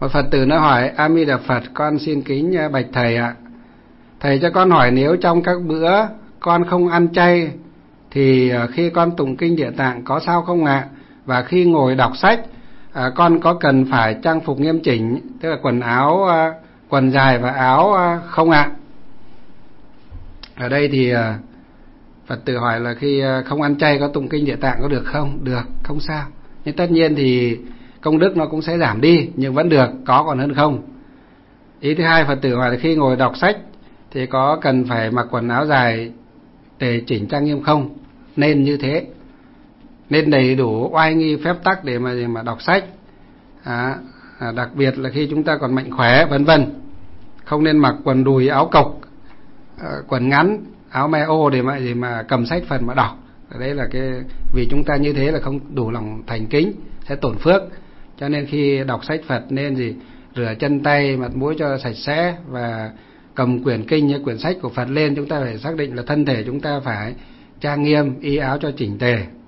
Một Phật tử nó hỏi: A Di Đà Phật, con xin kính bạch thầy ạ. Thầy cho con hỏi, nếu trong các bữa con không ăn chay thì khi con tụng kinh Địa Tạng có sao không ạ? Và khi ngồi đọc sách, con có cần phải trang phục nghiêm chỉnh, tức là quần áo, quần dài và áo không ạ? Ở đây thì Phật tử hỏi là khi không ăn chay có tụng kinh Địa Tạng có được không? Được, không sao. Nhưng tất nhiên thì công đức nó cũng sẽ giảm đi, nhưng vẫn được, có còn hơn không. Ý thứ hai, Phật tử hỏi là khi ngồi đọc sách thì có cần phải mặc quần áo dài tề chỉnh trang nghiêm không? Nên như thế, nên đầy đủ oai nghi phép tắc để mà đọc sách. Đặc biệt là khi chúng ta còn mạnh khỏe, vân vân. Không nên mặc quần đùi, áo cộc, quần ngắn, áo me ô để mà cầm sách Phật mà đọc. Đấy là vì chúng ta như thế là không đủ lòng thành kính, sẽ tổn phước. Cho nên khi đọc sách Phật nên rửa chân tay, mặt mũi cho sạch sẽ, và cầm quyển kinh hay quyển sách của Phật lên, chúng ta phải xác định là thân thể chúng ta phải trang nghiêm, y áo cho chỉnh tề.